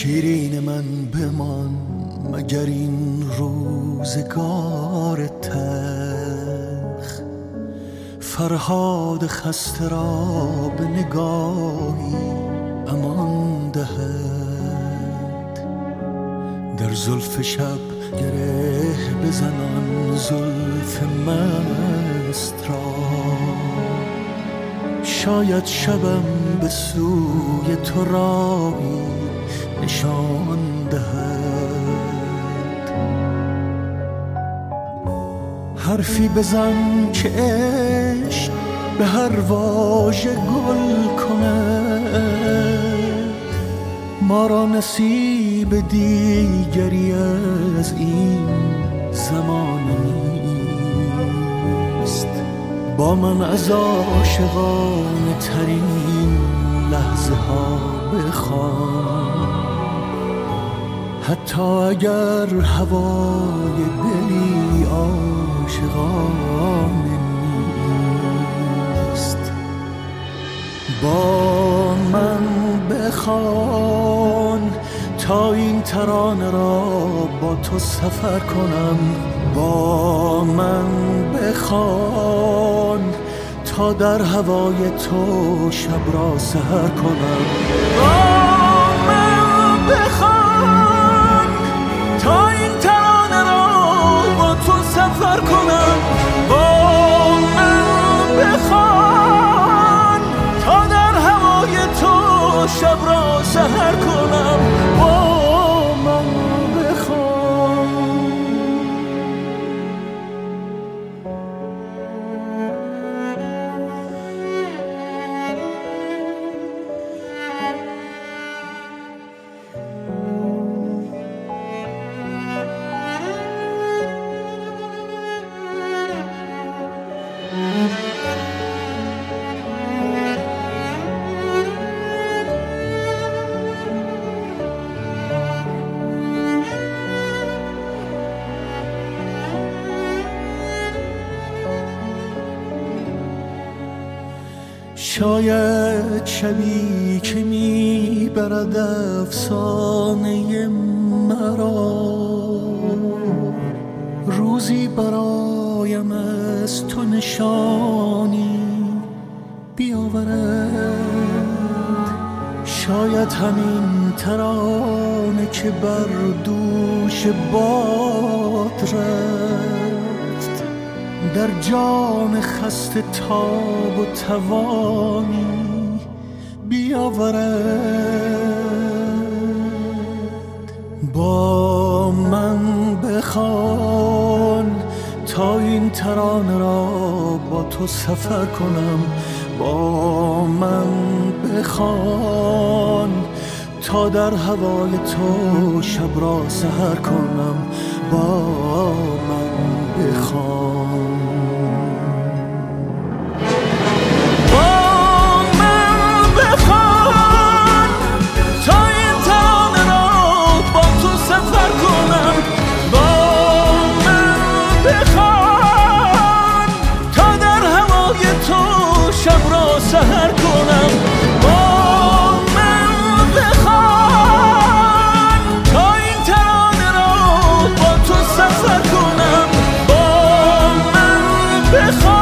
شیرین من بمان مگر این روزگار تلخ، فرهاد خسته را به نگاهی امان دهد. در زلف شب گره بزنان زلف مست را، شاید شبم به سوی تو راهی نشان دهد. حرفی بزن که عشق به هر واژه گل کند، ما را نصیب دیگری از این زمانه نیست. با من از عاشقانه ترین لحظه ها بخوان، حتی اگر هوای دلی عاشقانه نیست. با من بخوان تا این ترانه را با تو سفر کنم. با من بخوان تا در هوای تو شب را سحر کنم. با من بخوان تا این ترانه را با تو سفر کنم. با من بخوان تا در هوای تو شب را سحر کنم. با من بخوان. شاید شبی که میبرد افسانه مرا، روزی برایم از تو نشانی بیاورد. شاید همین ترانه که بر دوش باد رفت، در جان خسته تاب و توانی بیاورد. با من بخوان تا این ترانه را با تو سفر کنم. با من بخوان تا در هوای تو شب را سحر کنم. با من بخوان. سحر کنم. با من بخوان تا این ترانه را با تو سفر کنم. با من بخوان